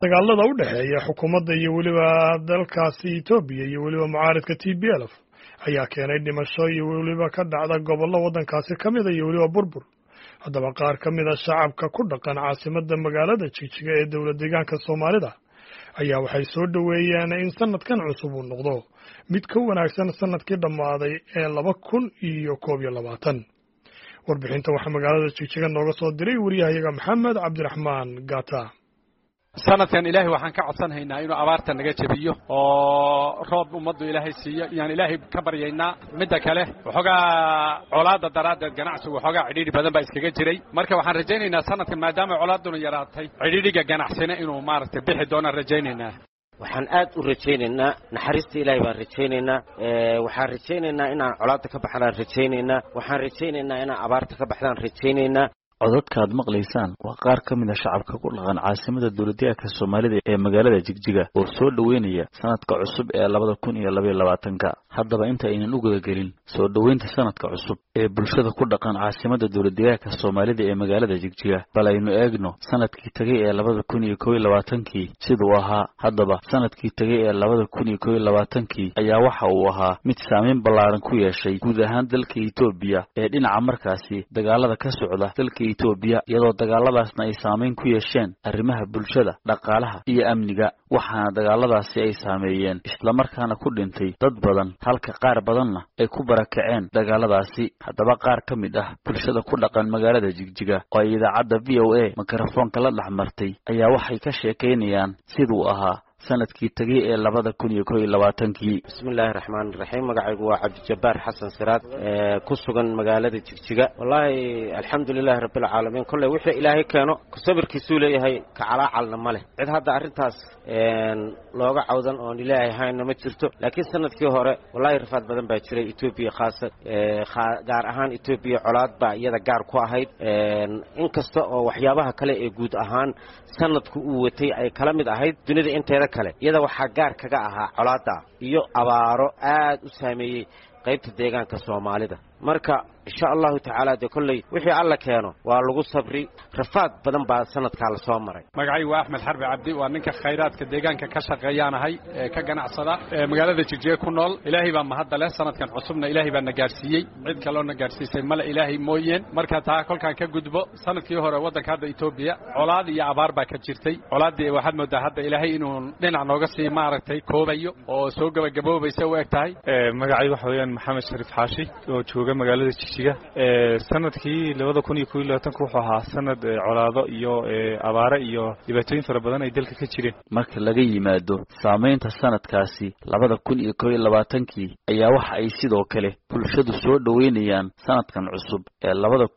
dagaalada u dhaxeeya xukuumadda iyo weliba dalkaasi Itoobiya iyo weliba mucaaradka TPLF ayaa keenay dhimasho iyo weliba ka dhacda gobollo waddankaasi ka mid ah iyo weliba burbur. haddaba qaar ka mid ah shacabka ku dhaqan caasimadda magaalada Jigjiga ee dowlad deegaanka Soomaalida ayaa waxay soo dhaweeyeen in sanadkan cusub uu noqdo mid ka wanaagsan sanadkii dhammaaday ee 2021. warbixinta waxaa magaalada Jigjiga nooga soo diray wariyahayaga Maxamed Cabdiraxmaan Gata. sanadkan ilaahay waxaan ka codsanaynaa inuu abaarta naga jabiyo oo roob ummaddu ilaahay siiyo yaan ilaahay ka baryaynaa midda kale waxoogaa colaadda daraaddeed ganacsigu waxoogaa cidhiidhi badan baa iskaga jiray marka waxaan rajaynaynaa sanadkan maadaama colaadduna yaraatay cidhiidhiga ganacsina inuu maaragtay bixi doonaan rajaynaynaa. waxaan aad u rajaynaynaa naxariista ilaahay baan rajaynaynaa waxaan rajaynaynaa inaan colaadda ka baxnaan rajaynaynaa waxaan rajaynaynaa inaan abaarta ka baxdaan rajaynaynaa. codadkaad maqlaysaan waa qaar ka mid a shacabka ku dhaqan caasimada dowladdeegaanka Soomaalida ee magaalada Jigjiga oo soo dhaweynaya sanadka cusub ee 2022. haddaba inta aynan u gudagelin soo dhaweynta sanadka cusub ee bulshada ku dhaqan caasimada dowladdeegaanka Soomaalida ee magaalada Jigjiga bal aynu eegno sanadkii tagay ee 2021 sidoo ahaa. haddaba sanadkii tagay ee 2021 ayaa waxa uu ahaa mid saameyn ballaaran ku yeeshay guud ahaan dalka Itoobiya ee dhinaca markaasi dagaalada ka socda dalka Itoobiya iyadoo dagaaladaasna ay saameyn ku yeesheen arrimaha bulshada, dhaqaalaha iyo amniga. waxaana dagaaladaasi ay saameeyeen isla markaana ku dhintay dad badan halka qaar badanna ay ku barakaceen dagaaladaasi. haddaba qaar ka mid ah bulshada ku dhaqan magaalada Jigjiga oo ay idaacadda VOA mikrofoonka la dhaxmartay ayaa waxay ka sheekeynayaan siduu ahaa sanadkii tagay ee 2021. bismillaahir rahmaanir rahiim magacaygu waa Cabdi Jabbaar Xasan Siraad ku sugan magaalada Jigjiga. wallahi alxamdulilaahi rabbil caalamiin kulli wixii ilaahay keeno sabirkiisu leeyahay ka calaacalna ma leh cid hadda arintaas looga cawdan oo ilaahay hayna ma jirto. laakiin sanadkii hore wallahi rafaad badan baa jiray Itoobiya gaar ahaan Itoobiya colaad baa iyada gaar ku ahayd inkasta oo waxyaabaha kale ee guud ahaan sanadku uu watay ay kala mid ahayd dunida inteeda kale iyada waxaa gaar kaga ahaa colaadda iyo abaaro aad u saameeyay qaybta deegaanka Soomaalida. marka insha Allah ta'ala de kullay wixii alla keeno waa lagu sabri rafaad badan baa sanadka la soo maray. magacay waa Axmed Xarbi Cabdi waa ninka khayraadka deegaanka ka shaqeeyanahay ka ganacsada magaalada Jigjiga ku nool. ilaahay baa mahad leh sanadkan cusubna ilaahay baa na gaarsiiyay cid kale oo na gaarsiisay mala ilaahay mooyeen. marka taa kolkaan ka gudbo sanadkii hore wadanka hadda Itoobiya colaad iyo abaar baa ka jirtay. colaadii waxaad moodaa hadda ilaahay inuu dhinac nooga sii maaragtay koobayo oo soo gabagaboobaysa u egtahay. magacay waxa weeyaan Maxamed Sharif Xaashi oo jooga magaalada Jigjiga. sanadkii 2021 wuxuu ahaa sanad colaado iyo abaaro iyo dhibaatooyin fara badan ay dalka ka jireen. marka laga yimaado saameynta sanadkaasi 2021 ayaa waxa ay sidoo kale bulshadu soo dhaweynayaan sanadkan cusub ee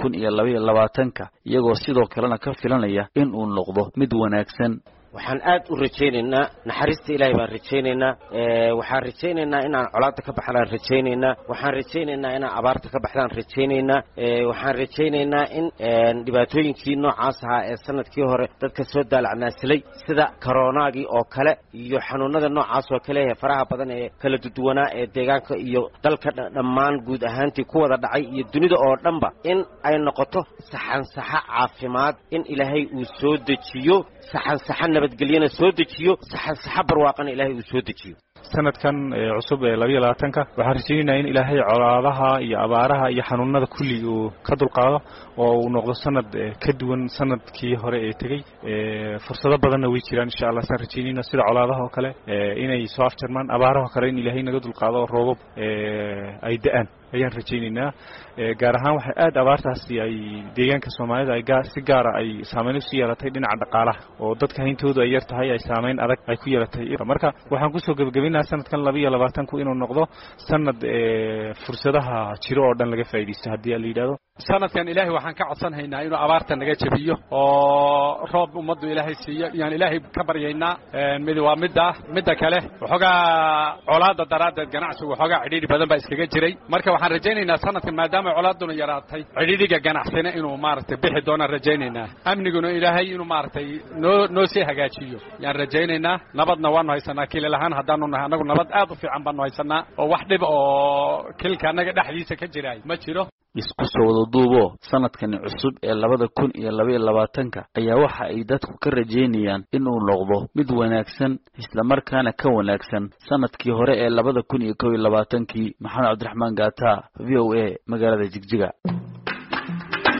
2022 iyagoo sidoo kalena ka filanaya in uu noqdo mid wanaagsan. waxaan aad u rajaynaynaa naxariista ilaahay baan rajaynaynaa waxaan rajaynaynaa inaan colaadda ka baxnaan rajaynaynaa waxaan rajaynaynaa inaan abaarta ka baxdaan rajaynaynaa waxaan rajaynaynaa in dhibaatooyinkii noocaas ahaa ee sanadkii hore dadka soo daalacnaasilay sida koronaagii oo kale iyo xanuunada noocaas oo kale ee faraha badan ee kala duwanaa ee deegaanka iyo dalka dhammaan guud ahaantii ku wada dhacay iyo dunida oo dhanba in ay noqoto saxansaxa caafimaad in ilaahay uu soo dejiyo saxansaxa nabadgelyana soo dejiyo saxansaxa barwaaqana ilaahay uu soo dejiyo. sanadkan cusub ee 2022 waxaan rajaynaynaa in ilaahay colaadaha iyo abaaraha iyo xanuunada kulli uu ka dulqaado oo uu noqdo sanad ka duwan sanadkii hore ee tagay. fursado badanna way jiraan insha Allah san rajaynaynaa sida colaadaha oo kale inay soo afjarmaan abaaraha kale in ilaahay naga dulqaado oo roobab ay da'aan ayaan rajaynaynaa. gaar ahaan waxa aad abaartaasi ay deegaanka Soomaalida ay si gaar ah ay saameyn u yeelatay dhinaca dhaqaalaha oo dadka hayntoodu ay yar tahay ay saameyn adag ay ku yeelatay. marka waxaan ku soo gabagabinaa sanadkan 2022 inuu noqdo sanad fursadaha jiro oo dhan laga faa'iideysto haddii la yiraahdo. sanadkan ilaahay waxaan ka codsanaynaa inuu abaarta naga jabiyo oo roob ummaddu ilaahay siiyo yaan ilaahay ka baryaynaa mid waa midda kale waxoogaa colaadda daraaddeed ganacsigu waxoogaa cidhiidhi badan baa iskaga jiray. marka waxaan rajaynaynaa sanadkan maadaama colaadduna yaraatay cidhiidhiga ganacsina inuu maaragtay bixi doonaan rajaynaynaa. amniguna ilaahay inuu maaragtay noo sii hagaajiyo yaan rajaynaynaa. nabadna waanu haysanaa kiila lahaan haddaanu nahay annagu nabad aad u fiican baanu haysanaa oo wax dhib oo kilka annaga dhexdiisa ka jiraay ma jiro. isku soo wada duubo sanadkani cusub ee 2022 ayaa waxa ay dadku ka rajeynayaan inuu noqdo mid wanaagsan isla markaana ka wanaagsan sanadkii hore ee 2021 maxamed cabdiraxmaan gaata VOA magaalada Jigjiga.